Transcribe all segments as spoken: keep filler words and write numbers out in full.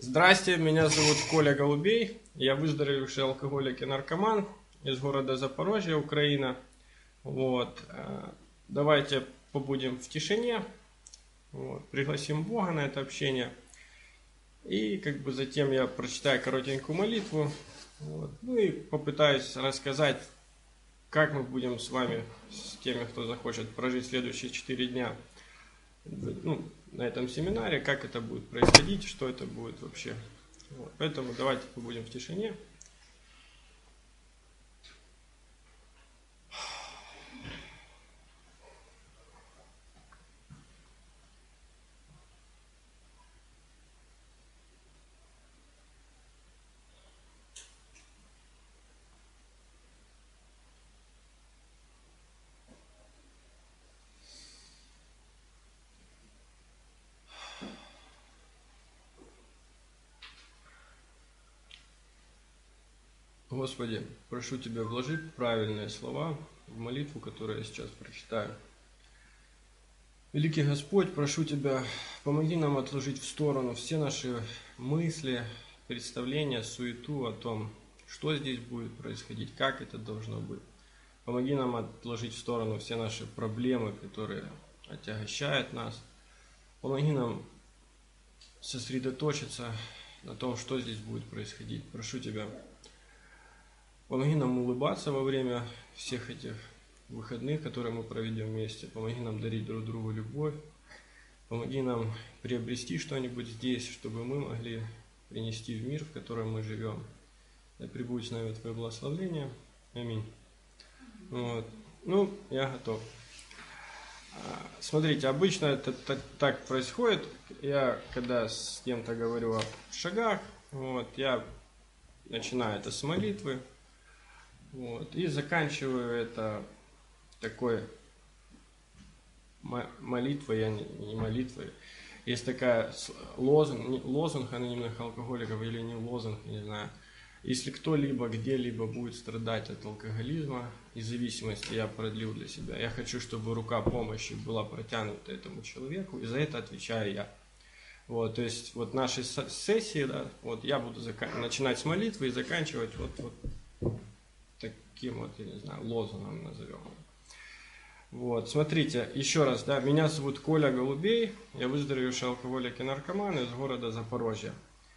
Здрасте, меня зовут Коля Голубей, я выздоровевший алкоголик и наркоман из города Запорожье, Украина. Вот. Давайте побудем в тишине, вот. Пригласим Бога на это общение. И как бы затем я прочитаю коротенькую молитву, вот. Ну и попытаюсь рассказать, как мы будем с вами, с теми, кто захочет прожить следующие четыре дня, ну, на этом семинаре, как это будет происходить, что это будет вообще. Вот. Поэтому давайте побудем в тишине. Господи, прошу Тебя, вложи правильные слова в молитву, которую я сейчас прочитаю. Великий Господь, прошу Тебя, помоги нам отложить в сторону все наши мысли, представления, суету о том, что здесь будет происходить, как это должно быть. Помоги нам отложить в сторону все наши проблемы, которые отягощают нас. Помоги нам сосредоточиться на том, что здесь будет происходить. Прошу Тебя, помоги нам улыбаться во время всех этих выходных, которые мы проведем вместе. Помоги нам дарить друг другу любовь. Помоги нам приобрести что-нибудь здесь, чтобы мы могли принести в мир, в котором мы живем. Да пребудет с нами Твое благословение. Аминь. Вот. Ну, я готов. Смотрите, обычно это так происходит. Я, когда с кем-то говорю о шагах, вот, я начинаю это с молитвы. Вот, и заканчиваю это такой молитвой, я не, не молитвой. Есть такая лозунг, лозунг анонимных алкоголиков или не лозунг, не знаю. Если кто-либо где-либо будет страдать от алкоголизма и зависимости, я продлил для себя. Я хочу, чтобы рука помощи была протянута этому человеку, и за это отвечаю я. Вот, то есть вот наши сессии, да, вот я буду начинать с молитвы и заканчивать вот, вот таким вот, я не знаю, лозунгом назовем. Вот, смотрите, еще раз, да, меня зовут Коля Голубей, я выздоровевший алкоголик и наркоман из города Запорожья.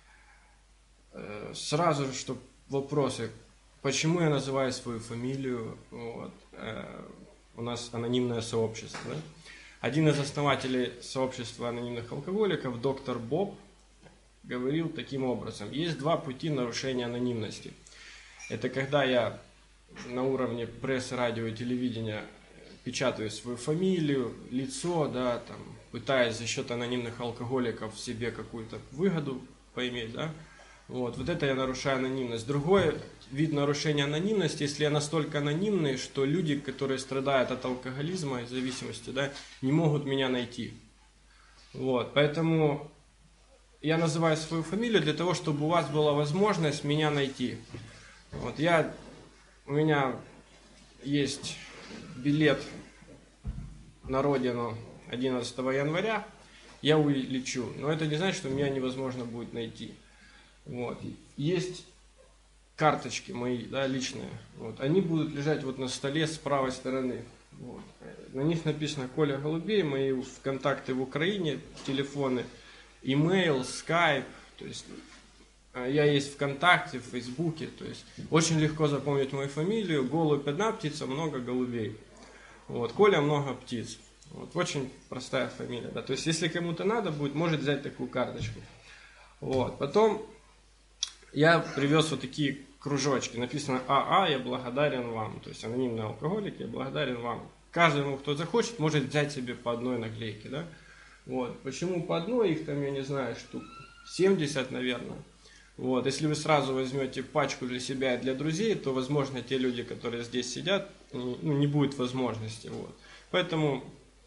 Сразу же, что вопросы, почему я называю свою фамилию, вот, э, у нас анонимное сообщество, да? Один из основателей сообщества анонимных алкоголиков, доктор Боб, говорил таким образом: есть два пути нарушения анонимности. Это когда я на уровне прессы, радио и телевидения печатаю свою фамилию, лицо, да, там, пытаясь за счет анонимных алкоголиков себе какую-то выгоду поиметь, да. Вот, вот это я нарушаю анонимность. Другой вид нарушения анонимности, если я настолько анонимный, что люди, которые страдают от алкоголизма и зависимости, да, не могут меня найти. Вот, поэтому я называю свою фамилию для того, чтобы у вас была возможность меня найти. Вот, я, у меня есть билет на родину одиннадцатого января, я улечу, но это не значит, что меня невозможно будет найти. Вот. Есть карточки мои, да, личные. Вот. Они будут лежать вот на столе с правой стороны. Вот. На них написано Коля Голубей, мои контакты в Украине, телефоны, имейл, скайп. То есть я есть ВКонтакте, в Фейсбуке. То есть очень легко запомнить мою фамилию. Голубь одна птица, много голубей. Вот. Коля много птиц. Вот. Очень простая фамилия. Да. То есть если кому-то надо будет, может взять такую карточку. Вот. Потом я привез вот такие кружочки. Написано АА, я благодарен вам. То есть анонимный алкоголик, я благодарен вам. Каждому, кто захочет, может взять себе по одной наклейке. Да? Вот. Почему по одной? Их там, я не знаю, штук семьдесят, наверное. Вот. Если вы сразу возьмете пачку для себя и для друзей, то, возможно, те люди, которые здесь сидят, ну, не будет возможности. Вот. Поэтому,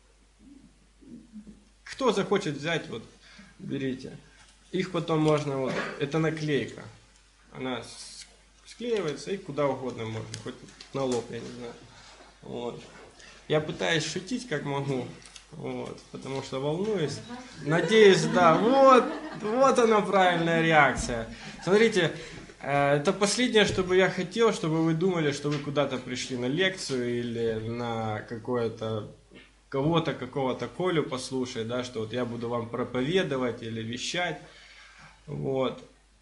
кто захочет взять, вот, берите. Их потом можно, вот, это наклейка, она склеивается и куда угодно можно, хоть на лоб, я не знаю. Вот. Я пытаюсь шутить как могу, вот, потому что волнуюсь. Надеюсь, да, вот, Вот она правильная реакция. Смотрите, это последнее, что бы я хотел, чтобы вы думали, что вы куда-то пришли на лекцию или на какое-то кого-то, какого-то Колю послушать, да, что вот я буду вам проповедовать или вещать. Вот.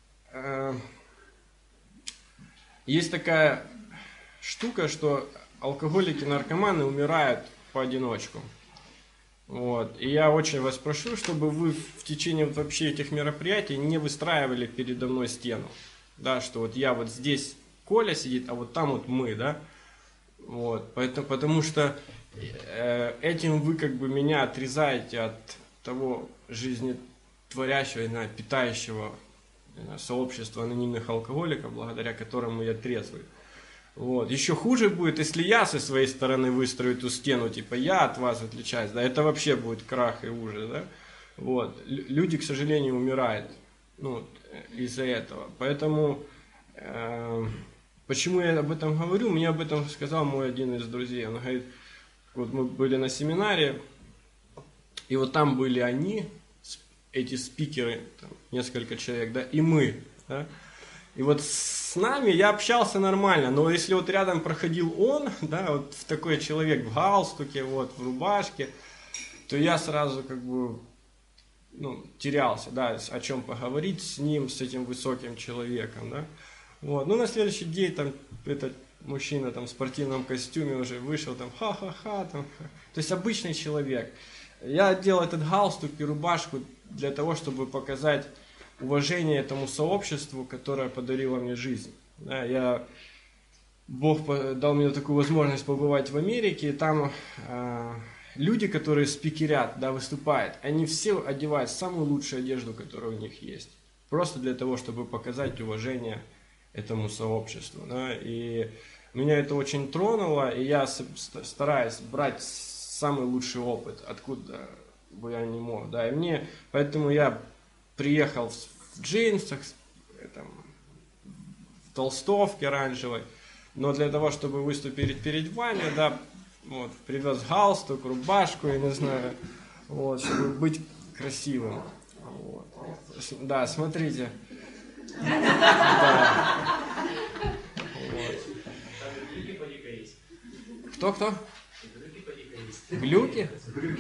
Есть такая штука, что алкоголики, наркоманы умирают поодиночку. Вот. И я очень вас прошу, чтобы вы в течение вот вообще этих мероприятий не выстраивали передо мной стену. Да, что вот я вот здесь Коля сидит, а вот там вот мы, да. Вот. Поэтому, потому что э, этим вы как бы меня отрезаете от того жизнетворящего, знаю, питающего знаю, сообщества анонимных алкоголиков, благодаря которому я трезвый. Вот. Еще хуже будет, если я со своей стороны выстрою эту стену, типа я от вас отличаюсь, да, это вообще будет крах и ужас, да. Вот. Люди, к сожалению, умирают, ну, из-за этого. Поэтому, э, почему я об этом говорю, мне об этом сказал мой один из друзей. Он говорит, вот мы были на семинаре, и вот там были они, эти спикеры, там, несколько человек, да, и мы, да. И вот с нами я общался нормально, но если вот рядом проходил он, да, вот такой человек в галстуке, вот, в рубашке, то я сразу как бы, ну, терялся, да, о чем поговорить с ним, с этим высоким человеком, да. Вот, ну, на следующий день там этот мужчина там в спортивном костюме уже вышел, там, ха-ха-ха, там, то есть обычный человек. Я одел этот галстук и рубашку для того, чтобы показать уважение этому сообществу, которое подарило мне жизнь. Да, я, Бог дал мне такую возможность побывать в Америке, и там э, люди, которые спикерят, да, выступают, они все одевают самую лучшую одежду, которая у них есть. Просто для того, чтобы показать уважение этому сообществу. Да, и меня это очень тронуло, и я стараюсь брать самый лучший опыт, откуда бы я не мог. Да, и мне, поэтому я приехал в джинсах, там, в толстовке оранжевой, но для того, чтобы выступить перед вами, да, вот, привез галстук, рубашку, я не знаю, вот, чтобы быть красивым. Вот. Да, смотрите. Да. Вот. Кто-кто? Глюки?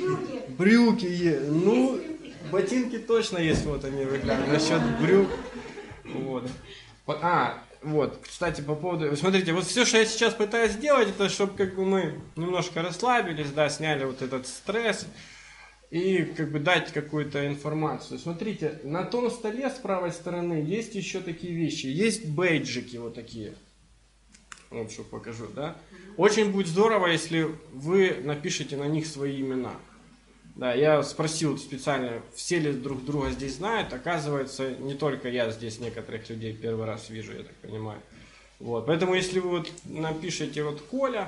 Брюки. Ну, ботинки точно есть, вот они выглядят. Насчет брюк. Вот. А, вот, кстати, по поводу... Смотрите, вот все, что я сейчас пытаюсь сделать, это чтобы как бы мы немножко расслабились, да, сняли вот этот стресс и как бы дать какую-то информацию. Смотрите, на том столе с правой стороны есть еще такие вещи. Есть бейджики вот такие. Вот что покажу, да. Очень будет здорово, если вы напишите на них свои имена. Да, я спросил специально, все ли друг друга здесь знают. Оказывается, не только я здесь некоторых людей первый раз вижу, я так понимаю. Вот, поэтому если вы вот напишите вот Коля,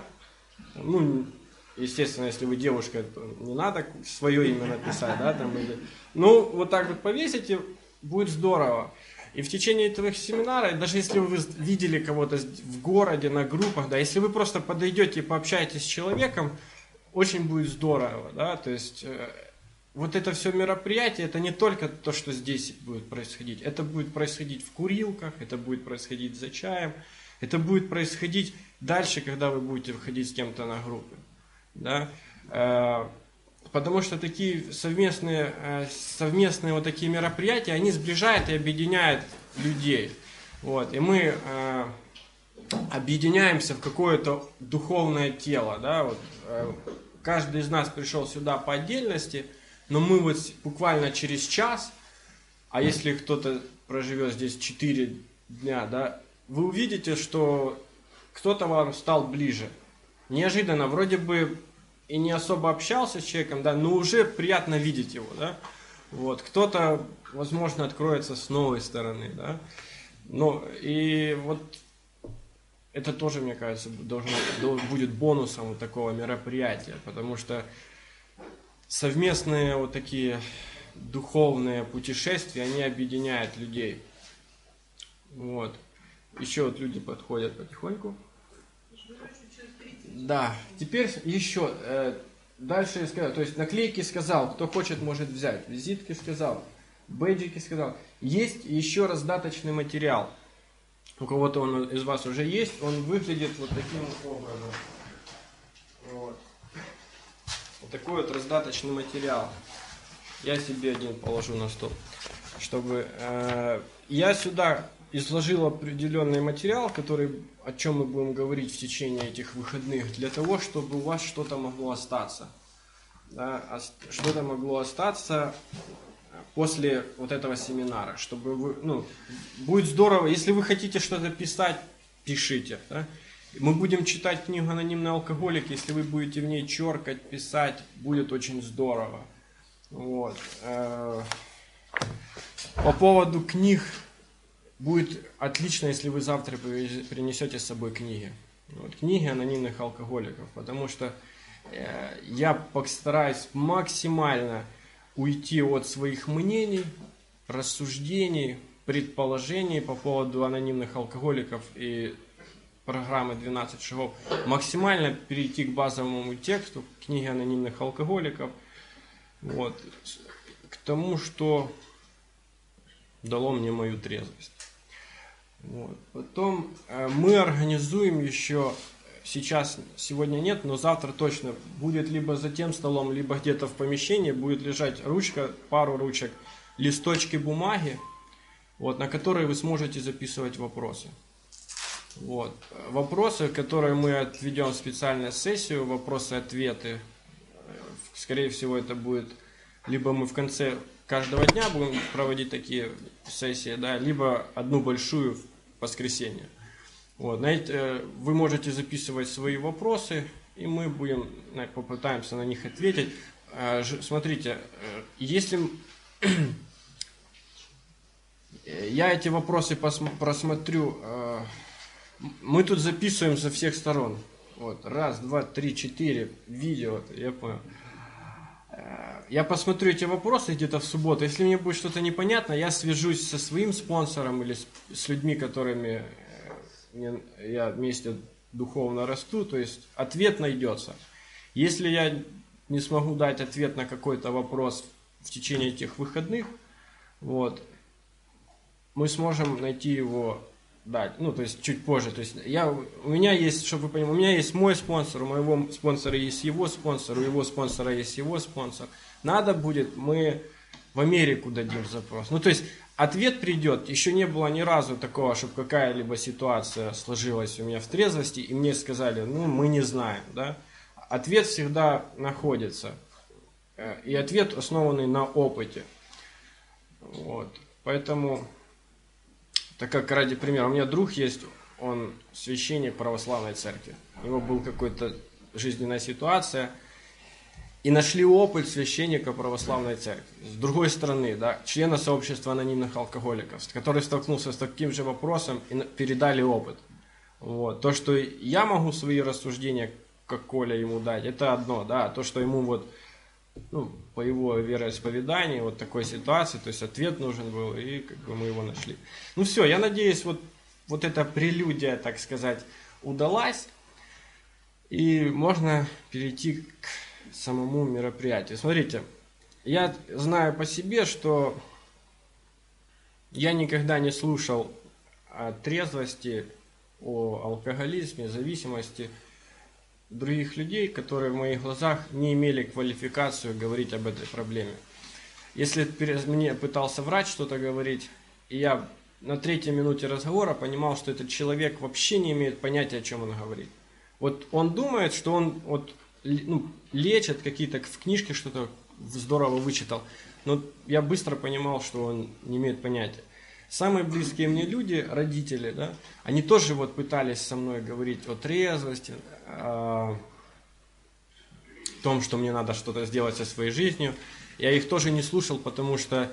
ну, естественно, если вы девушка, то не надо свое имя написать, да, там, или... Ну, вот так вот повесите, будет здорово. И в течение этого семинара, даже если вы видели кого-то в городе, на группах, да, если вы просто подойдете и пообщаетесь с человеком, очень будет здорово, да, то есть э, вот это все мероприятие, это не только то, что здесь будет происходить, это будет происходить в курилках, это будет происходить за чаем, это будет происходить дальше, когда вы будете выходить с кем-то на группы, да, э, потому что такие совместные, э, совместные вот такие мероприятия, они сближают и объединяют людей, вот, и мы э, объединяемся в какое-то духовное тело, да, вот, э, каждый из нас пришел сюда по отдельности, но мы вот буквально через час, а если кто-то проживет здесь четыре дня, да, вы увидите, что кто-то вам стал ближе. Неожиданно, вроде бы и не особо общался с человеком, да, но уже приятно видеть его, да. Вот, кто-то, возможно, откроется с новой стороны, да. Ну, и вот это тоже, мне кажется, должно, будет бонусом вот такого мероприятия, потому что совместные вот такие духовные путешествия, они объединяют людей. Вот. Еще вот люди подходят потихоньку. Да, теперь еще, э, дальше я сказал, то есть наклейки сказал, кто хочет, может взять, визитки сказал. бейджики сказал. Есть еще раздаточный материал. У кого-то он из вас уже есть. Он выглядит вот таким образом. Вот. Вот такой вот раздаточный материал. Я себе один положу на стол. Чтобы э, я сюда изложил определенный материал, который, о чем мы будем говорить в течение этих выходных, для того, чтобы у вас что-то могло остаться. Да, что-то могло остаться после вот этого семинара, чтобы вы, ну, будет здорово, если вы хотите что-то писать, пишите. Да? Мы будем читать книгу «Анонимный алкоголик», если вы будете в ней черкать, писать, будет очень здорово. Вот. По поводу книг, будет отлично, если вы завтра принесете с собой книги. Вот, книги анонимных алкоголиков, потому что э, я постараюсь максимально уйти от своих мнений, рассуждений, предположений по поводу анонимных алкоголиков и программы двенадцать шагов, максимально перейти к базовому тексту книги анонимных алкоголиков, вот, к тому, что дало мне мою трезвость. Вот. Потом э, мы организуем еще, сейчас, сегодня нет, но завтра точно будет либо за тем столом, либо где-то в помещении будет лежать ручка, пару ручек, листочки бумаги, вот, на которые вы сможете записывать вопросы. Вот. Вопросы, которые мы отведем в специальную сессию, вопросы-ответы, скорее всего это будет, либо мы в конце каждого дня будем проводить такие сессии, да, либо одну большую в воскресенье. Вот, знаете, вы можете записывать свои вопросы, и мы будем, попытаемся на них ответить. Смотрите, если я эти вопросы просмотрю, мы тут записываем со всех сторон. Вот, раз, два, три, четыре видео, я понял. Я посмотрю эти вопросы где-то в субботу. Если мне будет что-то непонятно, я свяжусь со своим спонсором или с, с людьми, которыми я вместе духовно расту. То есть ответ найдется. Если я не смогу дать ответ на какой-то вопрос в течение этих выходных, вот, мы сможем найти его дать. Ну, то есть чуть позже. То есть я, у меня есть, чтобы вы понимали, у меня есть мой спонсор, у моего спонсора есть его спонсор, у его спонсора есть его спонсор. Надо будет, мы в Америку дадим запрос. Ну, то есть ответ придет. Еще не было ни разу такого, чтобы какая-либо ситуация сложилась у меня в трезвости, и мне сказали, ну, мы не знаем, да. Ответ всегда находится. И ответ основанный на опыте. Вот. Поэтому, так как ради примера, у меня друг есть, он священник православной церкви. У него была какая-то жизненная ситуация, и нашли опыт священника православной церкви. С другой стороны, да, члена сообщества анонимных алкоголиков, который столкнулся с таким же вопросом, и передали опыт. Вот. То, что я могу свои рассуждения, как Коля, ему дать, это одно, да, то, что ему вот, ну, по его вероисповеданию, вот такой ситуации, то есть ответ нужен был, и как бы мы его нашли. Ну все, я надеюсь, вот, вот эта прелюдия, так сказать, удалась, и можно перейти к самому мероприятию. Смотрите, я знаю по себе, что я никогда не слушал о трезвости, о алкоголизме, зависимости других людей, которые в моих глазах не имели квалификацию говорить об этой проблеме. Если мне пытался врач что-то говорить, и я на третьей минуте разговора понимал, что этот человек вообще не имеет понятия, о чем он говорит. Вот он думает, что он вот, ну, лечит какие-то в книжке что-то здорово вычитал, но я быстро понимал, что он не имеет понятия. Самые близкие мне люди, родители, да, они тоже вот пытались со мной говорить о трезвости, о том, что мне надо что-то сделать со своей жизнью. Я их тоже не слушал, потому что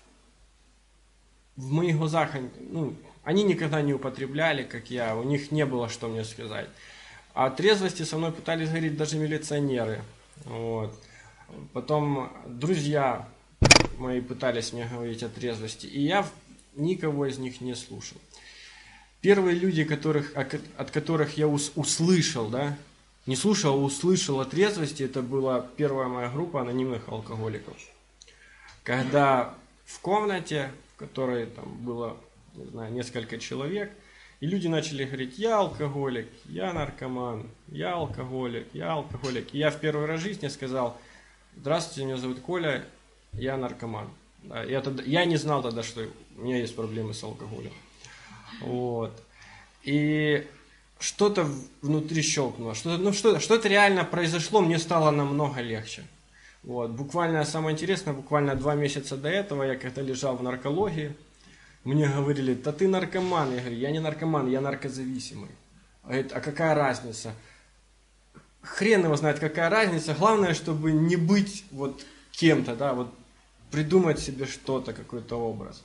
в моих глазах, ну, они никогда не употребляли, как я, у них не было что мне сказать. О трезвости со мной пытались говорить даже милиционеры. Вот. Потом друзья мои пытались мне говорить о трезвости, и я никого из них не слушал. Первые люди, которых, от которых я услышал, да, не слушал, а услышал о трезвости, это была первая моя группа анонимных алкоголиков. Когда в комнате, в которой там было, не знаю, несколько человек, и люди начали говорить: я алкоголик, я наркоман, я алкоголик, я алкоголик. И я в первый раз в жизни сказал: здравствуйте, меня зовут Коля, я наркоман. Я, тогда, я не знал тогда, что у меня есть проблемы с алкоголем. Вот. И что-то внутри щелкнуло, что-то, ну, что, что-то реально произошло, мне стало намного легче. Вот. Буквально, самое интересное, буквально два месяца до этого, я когда лежал в наркологии, мне говорили: да ты наркоман. Я говорю: я не наркоман, я наркозависимый. А, говорит, а какая разница? Хрен его знает, какая разница. Главное, чтобы не быть вот кем-то, да, вот придумать себе что-то, какой-то образ.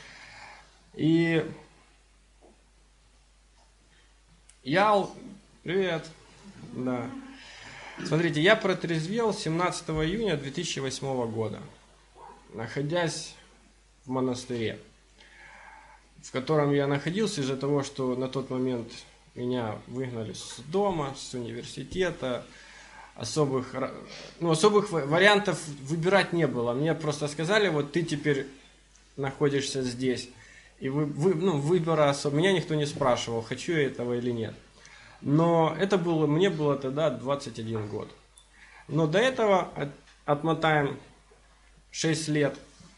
И я... Привет. Да. Смотрите, я протрезвел семнадцатого июня две тысячи восьмого года, находясь в монастыре, в котором я находился из-за того, что на тот момент меня выгнали с дома, с университета. Особых, ну, особых вариантов выбирать не было. Мне просто сказали: вот ты теперь находишься здесь. И вы, вы, ну, выбора особо. Меня никто не спрашивал, хочу я этого или нет. Но это было, мне было тогда двадцать один год. Но до этого от, отмотаем шесть лет.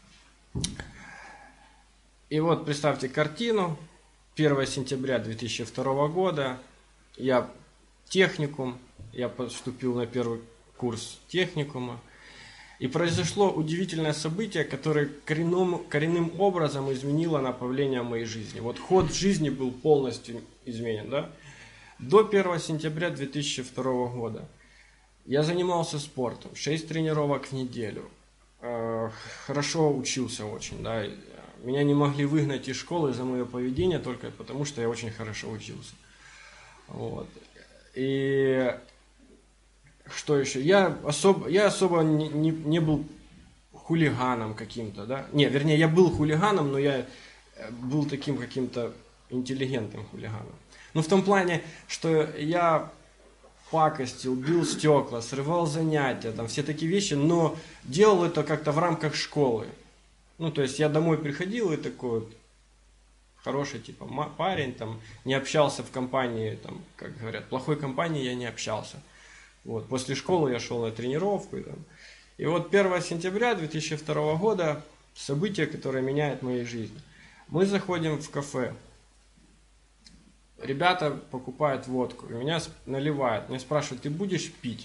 И вот представьте картину. первого сентября две тысячи второго года. Я техникум. Я поступил на первый курс техникума. И произошло удивительное событие, которое коренным, коренным образом изменило направление моей жизни. Вот ход жизни был полностью изменен. Да? До первого сентября две тысячи второго года я занимался спортом. шесть тренировок в неделю. Хорошо учился очень. Да? Меня не могли выгнать из школы за мое поведение только потому, что я очень хорошо учился. Вот. И что еще? Я особо, я особо не, не, не был хулиганом каким-то, да? Не, вернее, я был хулиганом, но я был таким каким-то интеллигентным хулиганом. Ну, в том плане, что я пакостил, бил стекла, срывал занятия, там все такие вещи, но делал это как-то в рамках школы. Ну, то есть я домой приходил и такой вот хороший, типа, парень, там, не общался в компании, там, как говорят, плохой компании я не общался. Вот, после школы я шел на тренировку. И, там. И вот первого сентября две тысячи второго года событие, которое меняет мою жизнь. Мы заходим в кафе. Ребята покупают водку. И меня наливают. Меня спрашивают: ты будешь пить?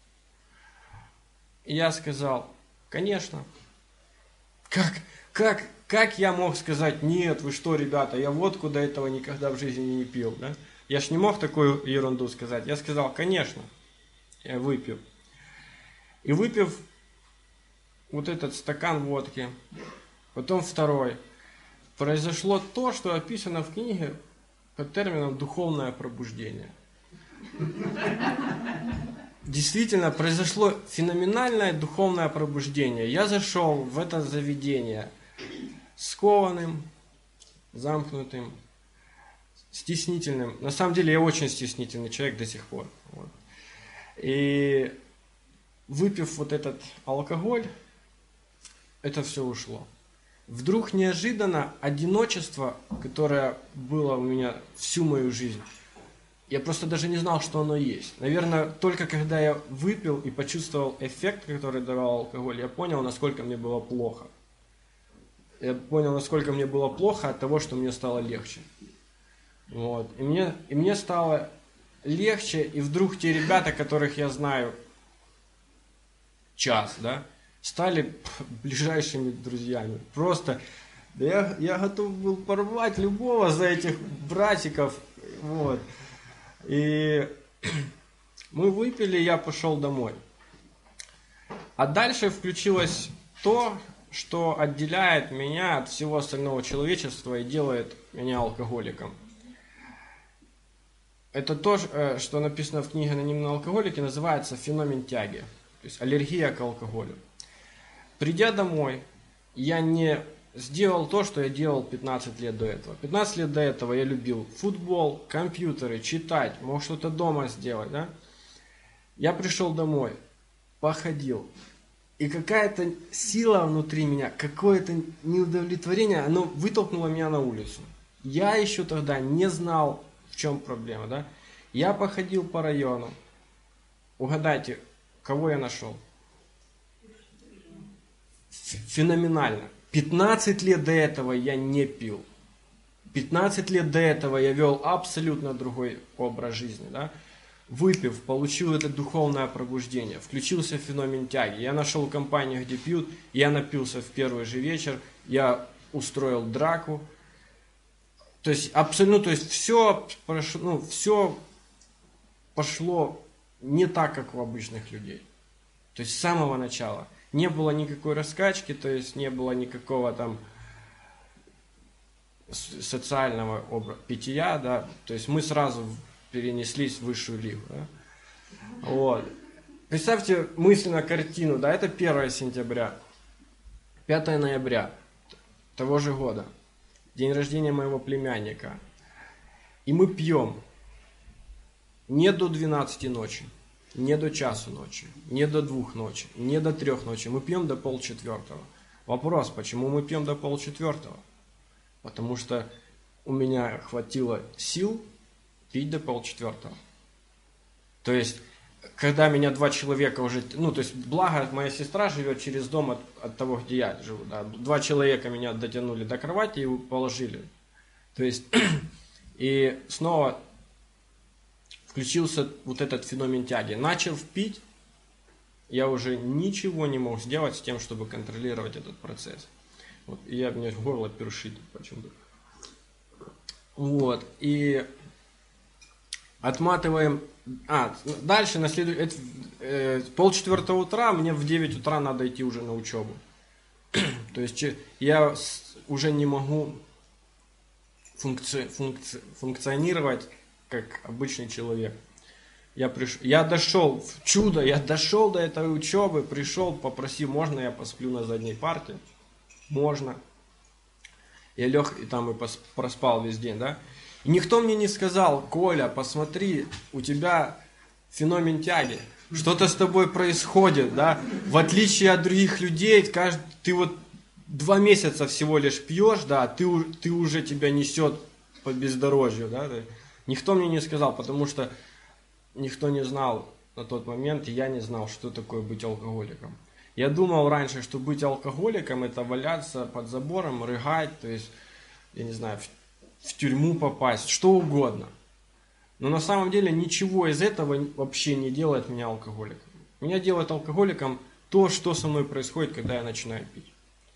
И я сказал: конечно. Как, как, как я мог сказать: нет, вы что, ребята, я водку до этого никогда в жизни не пил. Да? Я ж не мог такую ерунду сказать. Я сказал: конечно. Я выпил. И выпив вот этот стакан водки, потом второй, произошло то, что описано в книге под термином «духовное пробуждение». Действительно, произошло феноменальное духовное пробуждение. Я зашел в это заведение скованным, замкнутым, стеснительным. На самом деле я очень стеснительный человек до сих пор. Вот. И выпив вот этот алкоголь, это все ушло. Вдруг неожиданно одиночество, которое было у меня всю мою жизнь, я просто даже не знал, что оно есть. Наверное, только когда я выпил и почувствовал эффект, который давал алкоголь, я понял, насколько мне было плохо. Я понял, насколько мне было плохо от того, что мне стало легче. Вот. И мне, и мне стало легче, и вдруг те ребята, которых я знаю час, да, стали ближайшими друзьями. Просто да я, я готов был порвать любого за этих братиков. Вот. И мы выпили, я пошел домой. А дальше включилось то, что отделяет меня от всего остального человечества и делает меня алкоголиком. Это то, что написано в книге «Анонимные алкоголики», называется феномен тяги, то есть аллергия к алкоголю. Придя домой, я не сделал то, что я делал пятнадцать лет до этого. пятнадцать лет до этого я любил футбол, компьютеры, читать, мог что-то дома сделать. Да? Я пришел домой, походил, И какая-то сила внутри меня, какое-то неудовлетворение, оно вытолкнуло меня на улицу. Я еще тогда не знал, в чем проблема, да. Я походил по району. Угадайте, кого я нашел? Феноменально. пятнадцать лет до этого я не пил. пятнадцать лет до этого я вел абсолютно другой образ жизни, да. Выпив, получил это духовное пробуждение, включился в феномен тяги. Я нашел компанию, где пьют, я напился в первый же вечер, я устроил драку. То есть абсолютно, то есть все прошло, ну, все пошло не так, как у обычных людей. То есть с самого начала. Не было никакой раскачки, то есть не было никакого там социального образа, питья, да. То есть мы сразу перенеслись в высшую лигу. Да? Вот. Представьте мысленно картину, да, это первое сентября, пятое ноября того же года, день рождения моего племянника. И мы пьем не до двенадцати ночи, не до часу ночи, не до двух ночи, не до трех ночи. Мы пьем до полчетвертого. Вопрос, почему мы пьем до полчетвертого? Потому что у меня хватило сил пить до полчетвертого. То есть, когда меня два человека уже... Ну, то есть, благо, моя сестра живет через дом от, от того, где я живу. Да. Два человека меня дотянули до кровати и положили. То есть, и снова включился вот этот феномен тяги. Начал пить, я уже ничего не мог сделать с тем, чтобы контролировать этот процесс. Вот, и я, мне горло першит почему-то. Вот, и... Отматываем. А, дальше на следующий. Э, полчетвертого утра, мне в девять утра надо идти уже на учебу. То есть я уже не могу функци, функци, функционировать как обычный человек. Я, приш... я дошел, в чудо, я дошел до этой учебы, пришел, попросил, можно я посплю на задней парте? Можно. Я лег и там и проспал весь день, да? И никто мне не сказал: Коля, посмотри, у тебя феномен тяги, что-то с тобой происходит, да, в отличие от других людей, каждый, ты вот два месяца всего лишь пьешь, да, ты, ты уже тебя несет по бездорожью, да, никто мне не сказал, потому что никто не знал на тот момент, и я не знал, что такое быть алкоголиком. Я думал раньше, что быть алкоголиком — это валяться под забором, рыгать, то есть, я не знаю, в в тюрьму попасть, что угодно. Но на самом деле ничего из этого вообще не делает меня алкоголиком. Меня делает алкоголиком то, что со мной происходит, когда я начинаю пить.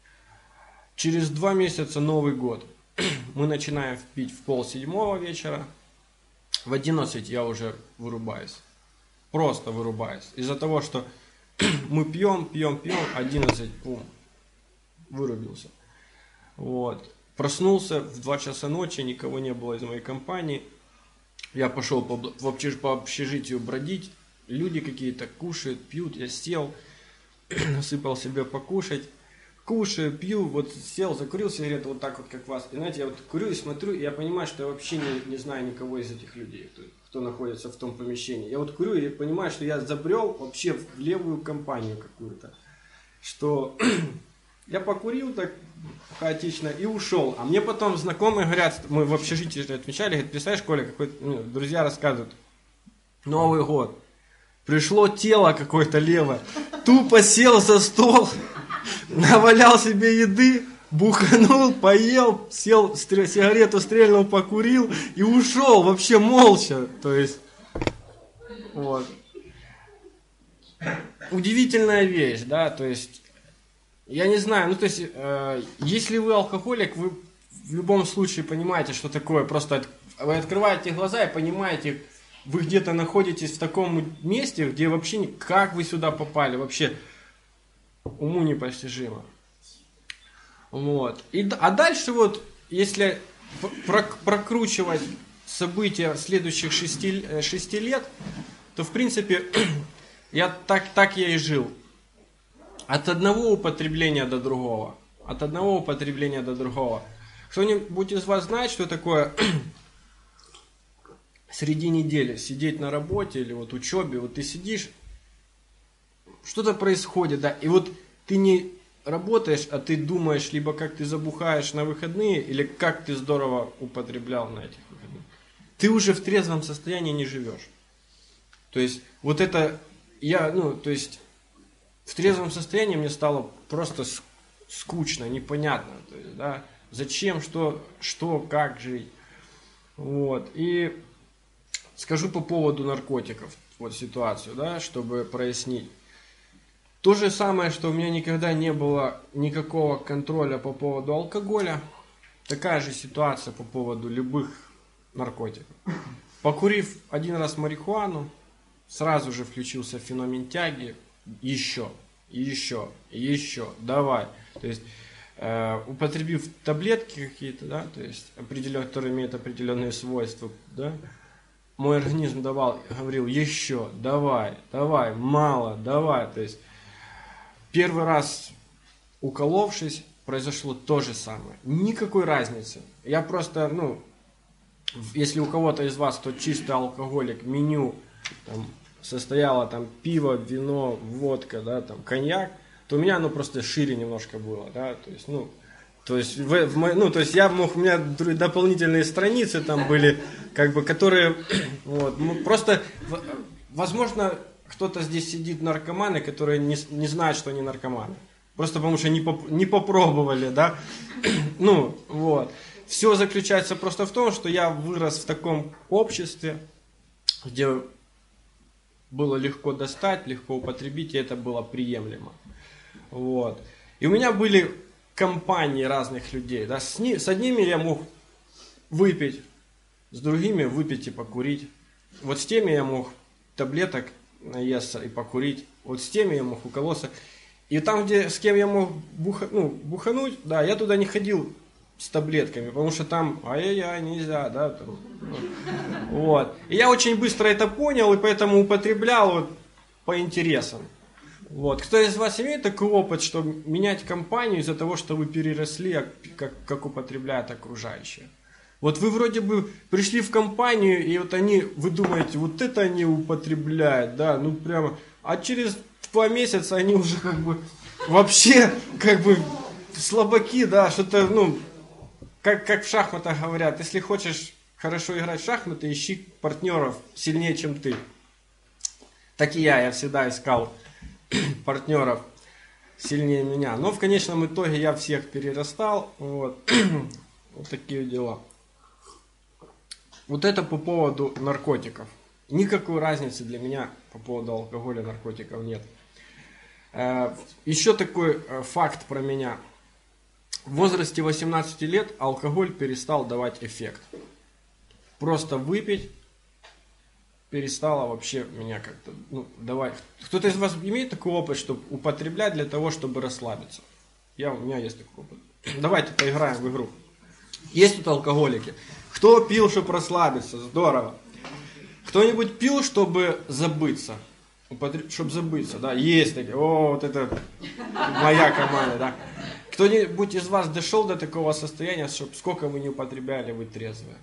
Через два месяца Новый год. Мы начинаем пить в полседьмого вечера. В одиннадцать я уже вырубаюсь. Просто вырубаюсь. Из-за того, что мы пьем, пьем, пьем, одиннадцать, пум, вырубился. Вот. Проснулся в два часа ночи, никого не было из моей компании. Я пошел по, в общеж, по общежитию бродить. Люди какие-то кушают, пьют. Я сел, насыпал себе покушать. Кушаю, пью, вот сел, закурил сигарету вот так вот, как вас. И знаете, я вот курю и смотрю, и я понимаю, что я вообще не, не знаю никого из этих людей, кто, кто находится в том помещении. Я вот курю и понимаю, что я забрел вообще в левую компанию какую-то. Что я покурил так хаотично и ушел. А мне потом знакомые говорят, мы в общежитии отмечали, говорят: представляешь, Коля, какой, ну, друзья рассказывают, Новый год, пришло тело какое-то левое, тупо сел за стол, навалял себе еды, буханул, поел, сел, сигарету стрельнул, покурил и ушел вообще молча. То есть, вот. Удивительная вещь, да, то есть, я не знаю, ну то есть, э, если вы алкоголик, вы в любом случае понимаете, что такое. Просто от, вы открываете глаза и понимаете, вы где-то находитесь в таком месте, где вообще не, как вы сюда попали, вообще уму непостижимо. Вот. И, а дальше вот, если прокручивать события следующих шести, шести лет, то в принципе я так, так я и жил. От одного употребления до другого. От одного употребления до другого. Кто-нибудь из вас знает, что такое среди недели сидеть на работе или вот учебе? Вот ты сидишь что-то происходит, да, и вот ты не работаешь, а ты думаешь, либо как ты забухаешь на выходные, или как ты здорово употреблял на этих выходных. Ты уже в трезвом состоянии не живешь. То есть, вот это, я, ну, то есть, в трезвом состоянии мне стало просто скучно, непонятно, то есть, да, зачем, что, что, как жить. Вот, и скажу по поводу наркотиков, вот ситуацию, да, чтобы прояснить. То же самое, что у меня никогда не было никакого контроля по поводу алкоголя, такая же ситуация по поводу любых наркотиков. Покурив один раз марихуану, сразу же включился феномен тяги, еще, еще, еще, давай. То есть, э, употребив таблетки какие-то, да, то есть, определенные, которые имеют определенные свойства, да, мой организм давал, говорил, еще, давай, давай, мало, давай, то есть, первый раз уколовшись, произошло то же самое. Никакой разницы. Я просто, ну, если у кого-то из вас, кто чистый алкоголик, меню там, состояло там пиво, вино, водка, да, там, коньяк, то у меня оно просто шире немножко было, да, то есть, ну, то есть, в, в, ну, то есть я мог, у меня дополнительные страницы там были, как бы, которые, вот, просто, возможно, кто-то здесь сидит наркоманы, которые не, не знают, что они наркоманы. Просто потому что не, поп, не попробовали, да. Ну, вот. Все заключается просто в том, что я вырос в таком обществе, где было легко достать, легко употребить, и это было приемлемо. Вот. И у меня были компании разных людей, да. С, ни, с одними я мог выпить, с другими выпить и покурить. Вот с теми я мог таблеток наесться и покурить. Вот с теми я мог уколоться. И там, где с кем я мог буха, ну, бухануть, да, я туда не ходил с таблетками, потому что там, ай-яй-яй, нельзя, да, там, ну, вот. И я очень быстро это понял, и поэтому употреблял вот по интересам. Вот. Кто из вас имеет такой опыт, что менять компанию из-за того, что вы переросли, как, как употребляют окружающие? Вот вы вроде бы пришли в компанию, и вот они, вы думаете, вот это они употребляют, да, ну прямо, а через два месяца они уже как бы вообще как бы слабаки, да, что-то, ну, как, как в шахматах говорят, если хочешь хорошо играть в шахматы, ищи партнеров сильнее, чем ты. Так и я, я всегда искал партнеров сильнее меня. Но в конечном итоге я всех перерастал, вот, вот такие дела. Вот это по поводу наркотиков. Никакой разницы для меня по поводу алкоголя и наркотиков нет. Еще такой факт про меня. В возрасте восемнадцати лет алкоголь перестал давать эффект. Просто выпить перестало вообще меня как-то, ну, давать. Кто-то из вас имеет такой опыт, чтобы употреблять для того, чтобы расслабиться? Я, у меня есть такой опыт. Давайте поиграем в игру. Есть тут алкоголики. Кто пил, чтобы расслабиться? Здорово. Кто-нибудь пил, чтобы забыться? Чтобы забыться, да? Есть такие. О, вот это моя команда, да? Кто-нибудь из вас дошел до такого состояния, чтобы сколько вы не употребляли, вы трезвые?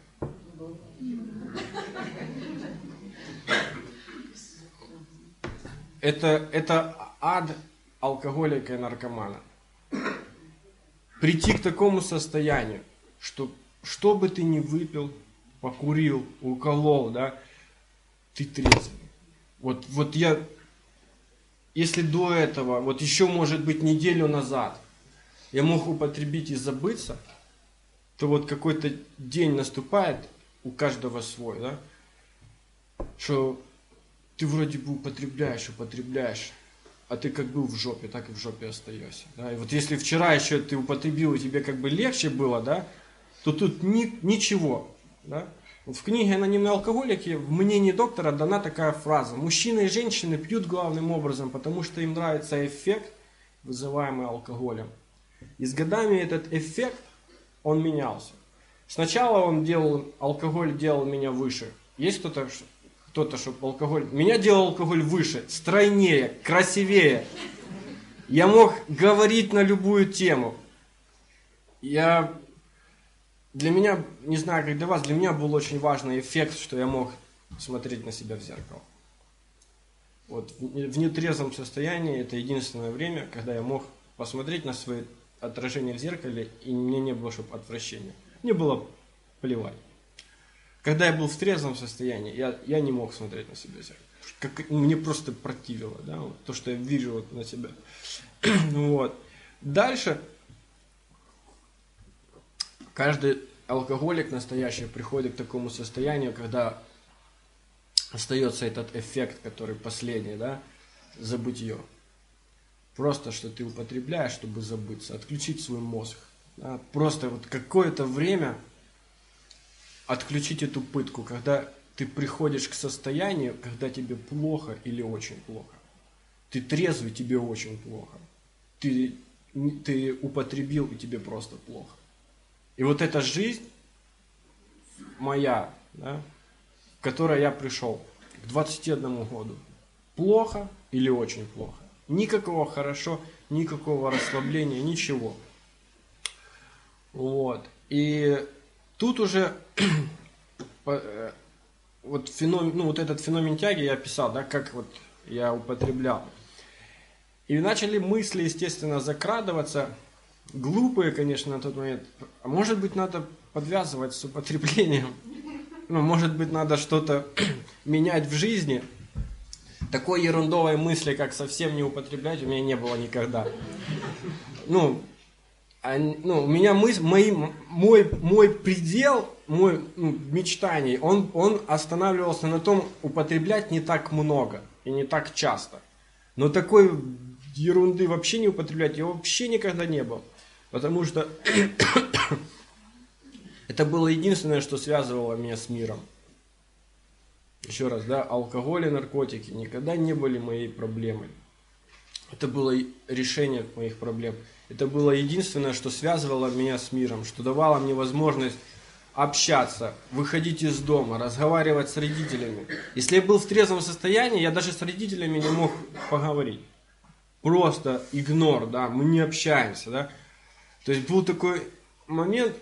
Это, это ад алкоголика и наркомана. Прийти к такому состоянию, что что бы ты ни выпил, покурил, уколол, да, ты трезвый. Вот, вот я, если до этого, вот еще может быть неделю назад, я мог употребить и забыться, то вот какой-то день наступает, у каждого свой, да, что ты вроде бы употребляешь, употребляешь, а ты как был в жопе, так и в жопе остаешься. Да? И вот если вчера еще ты употребил, и тебе как бы легче было, да, то тут ни, ничего. Да? Вот в книге «Анонимные алкоголики» в мнении доктора дана такая фраза. Мужчины и женщины пьют главным образом, потому что им нравится эффект, вызываемый алкоголем. И с годами этот эффект, он менялся. Сначала он делал, алкоголь делал меня выше. Есть кто-то, кто-то, чтобы алкоголь... Меня делал алкоголь выше, стройнее, красивее. Я мог говорить на любую тему. Я... Для меня, не знаю, как для вас, для меня был очень важный эффект, что я мог смотреть на себя в зеркало. Вот в нетрезвом состоянии это единственное время, когда я мог посмотреть на свои отражения в зеркале, и мне не было, чтобы отвращения. Мне было плевать. Когда я был в трезвом состоянии, я, я не мог смотреть на себя в зеркало. Как, мне просто противило, да, вот, то, что я вижу вот на себя. Вот. Дальше каждый алкоголик настоящий приходит к такому состоянию, когда остается этот эффект, который последний, да, забытье. Просто, что ты употребляешь, чтобы забыться, отключить свой мозг. Да, просто вот какое-то время отключить эту пытку, когда ты приходишь к состоянию, когда тебе плохо или очень плохо. Ты трезвый, тебе очень плохо. Ты, ты употребил, и тебе просто плохо. И вот эта жизнь моя, да, к которой я пришел к двадцати одному году. Плохо или очень плохо. Никакого хорошо, никакого расслабления, ничего. Вот. И тут уже вот, феномен, ну, вот этот феномен тяги я описал, да, как вот я употреблял. И начали мысли, естественно, закрадываться. Глупые, конечно, на тот момент. А может быть, надо подвязывать с употреблением. Ну, может быть, надо что-то менять в жизни. Такой ерундовой мысли, как совсем не употреблять, у меня не было никогда. Ну, а, ну у меня мысль, мои, мой, мой предел, мой ну, мечтаний, он, он останавливался на том, употреблять не так много и не так часто. Но такой ерунды вообще не употреблять я вообще никогда не был. Потому что это было единственное, что связывало меня с миром. Еще раз, да, алкоголь и наркотики никогда не были моей проблемой. Это было решение моих проблем. Это было единственное, что связывало меня с миром, что давало мне возможность общаться, выходить из дома, разговаривать с родителями. Если я был в трезвом состоянии, я даже с родителями не мог поговорить. Просто игнор, да, мы не общаемся, да. То есть был такой момент,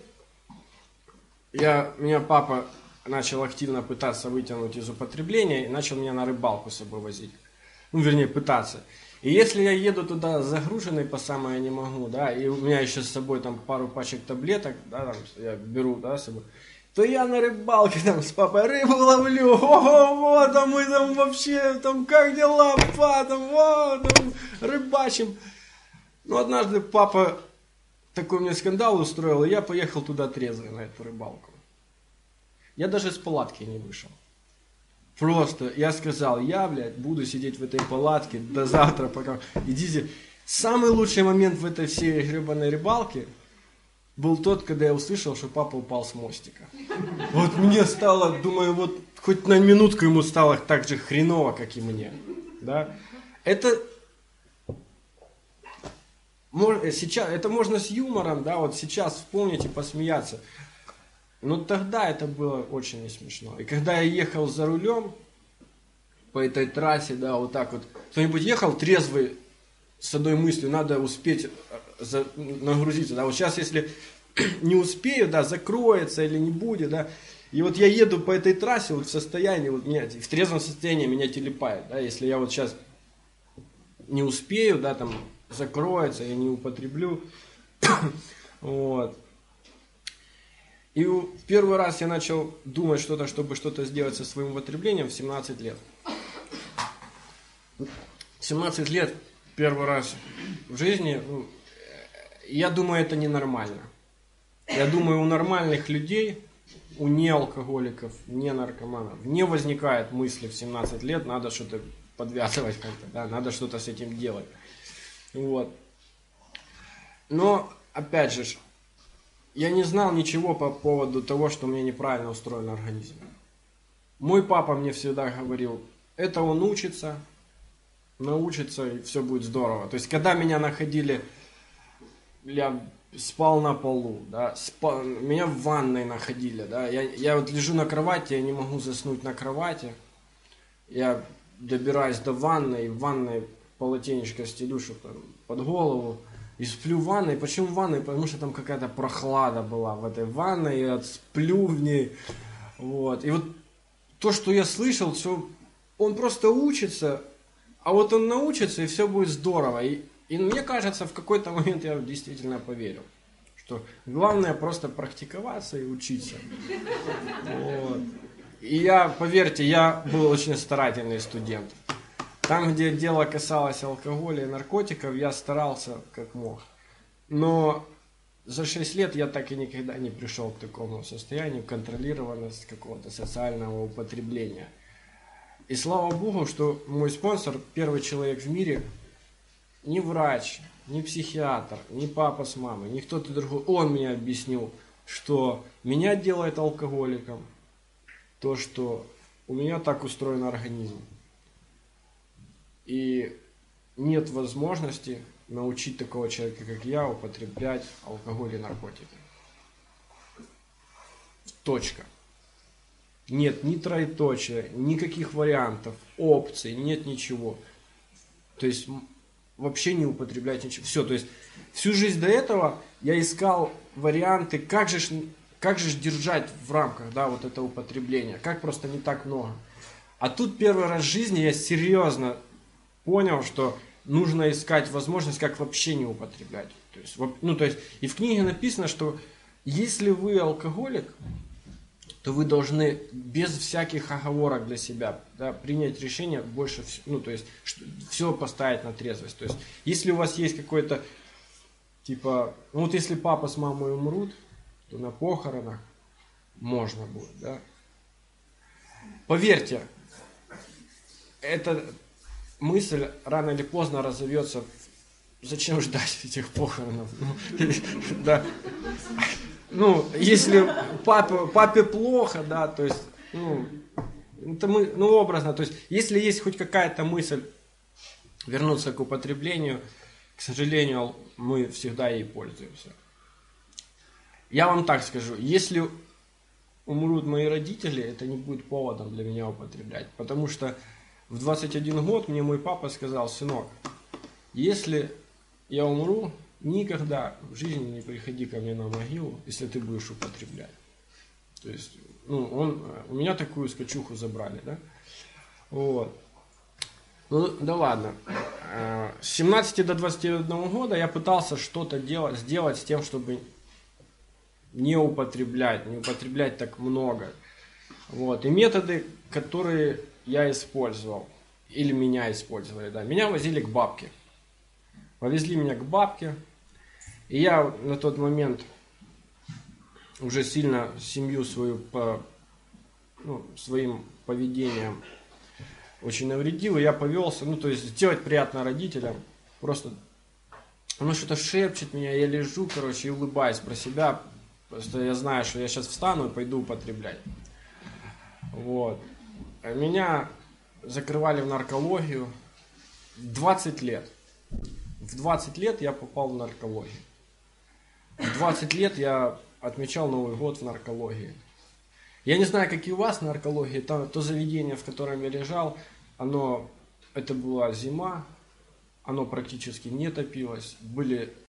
я, меня папа начал активно пытаться вытянуть из употребления и начал меня на рыбалку с собой возить. Ну, вернее, пытаться. И если я еду туда загруженный по самое не могу, да, и у меня еще с собой там пару пачек таблеток, да, там, я беру, да, с собой, то я на рыбалке там с папой рыбу ловлю, ого, там мы там вообще, там как дела, па, там, о, там рыбачим. Ну, однажды папа такой мне скандал устроил, и я поехал туда трезвый на эту рыбалку. Я даже с палатки не вышел. Просто я сказал, я, блядь, буду сидеть в этой палатке до завтра, пока... Идите. Самый лучший момент в этой всей гребаной рыбалке был тот, когда я услышал, что папа упал с мостика. Вот мне стало, думаю, вот хоть на минутку ему стало так же хреново, как и мне. Да? Это... Сейчас, это можно с юмором, да, вот сейчас вспомнить и посмеяться. Но тогда это было очень не смешно. И когда я ехал за рулем по этой трассе, да, вот так вот, кто-нибудь ехал трезвый с одной мыслью, надо успеть за, нагрузиться, да, вот сейчас если не успею, да, закроется или не будет, да, и вот я еду по этой трассе вот в состоянии, вот меня, в трезвом состоянии меня телепает, да, если я вот сейчас не успею, да, там, закроется, я не употреблю, вот. И в первый раз я начал думать что-то, чтобы что-то сделать со своим употреблением в семнадцать лет. семнадцать лет первый раз в жизни, ну, я думаю, это ненормально. Я думаю, у нормальных людей, у неалкоголиков, не наркоманов, не возникает мысли в семнадцать лет, надо что-то подвязывать как-то, да, надо что-то с этим делать. Вот. Но, опять же, я не знал ничего по поводу того, что у меня неправильно устроен организм. Мой папа мне всегда говорил, это он учится, научится, и все будет здорово. То есть, когда меня находили, я спал на полу, да, спал, меня в ванной находили, да, я, я вот лежу на кровати, я не могу заснуть на кровати, я добираюсь до ванной, в ванной полотенечко стелю, чтобы под голову, и сплю в ванной. Почему в ванной? Потому что там какая-то прохлада была в этой ванной, я сплю в ней. Вот. И вот то, что я слышал, что он просто учится, А вот он научится, и все будет здорово. И, и мне кажется, в какой-то момент я действительно поверил, что главное просто практиковаться и учиться. Вот. И я, поверьте, я был очень старательный студент. Там, где дело касалось алкоголя и наркотиков, я старался как мог. Но за шесть лет я так и никогда не пришел к такому состоянию контролированности какого-то социального употребления. И слава Богу, что мой спонсор, первый человек в мире, не врач, не психиатр, не папа с мамой, не кто-то другой. Он мне объяснил, что меня делает алкоголиком, то, что у меня так устроен организм. И нет возможности научить такого человека, как я, употреблять алкоголь и наркотики. Точка. Нет ни троеточия, никаких вариантов, опций, нет ничего. То есть вообще не употреблять ничего. Все, то есть всю жизнь до этого я искал варианты, как же, как же держать в рамках, да, вот это употребление, как просто не так много. А тут первый раз в жизни я серьезно понял, что нужно искать возможность, как вообще не употреблять. То есть, ну, то есть, и в книге написано, что если вы алкоголик, то вы должны без всяких оговорок для себя, да, принять решение больше, ну, то есть, все поставить на трезвость. То есть, если у вас есть какой-то, типа, ну, вот если папа с мамой умрут, то на похоронах можно будет, да. Поверьте, эта мысль рано или поздно разовьется. Зачем ждать этих похоронов? Да. Ну, если папе, папе плохо, да, то есть, ну, это мы, ну, образно, то есть, если есть хоть какая-то мысль вернуться к употреблению, к сожалению, мы всегда ей пользуемся. Я вам так скажу, если умрут мои родители, это не будет поводом для меня употреблять, потому что в двадцать один год мне мой папа сказал: сынок, если я умру, никогда в жизни не приходи ко мне на могилу, если ты будешь употреблять. То есть, ну, он, у меня такую скачуху забрали, да? Вот. Ну, да ладно. С семнадцати до двадцати одного года я пытался что-то делать, сделать с тем, чтобы не употреблять, не употреблять так много. Вот. И методы, которые я использовал, или меня использовали, да. Меня возили к бабке. Повезли меня к бабке. И я на тот момент уже сильно семью свою по, ну, своим поведением очень навредил. И я повелся, ну, то есть сделать приятно родителям. Просто оно что-то шепчет меня, я лежу, короче, и улыбаюсь про себя. Просто я знаю, что я сейчас встану и пойду употреблять. Вот. А меня закрывали в наркологию двадцать лет. В двадцать лет я попал в наркологию. В двадцать лет я отмечал Новый год в наркологии. Я не знаю, какие у вас наркологии. То, то заведение, в котором я лежал, оно, это была зима, оно практически не топилось. Были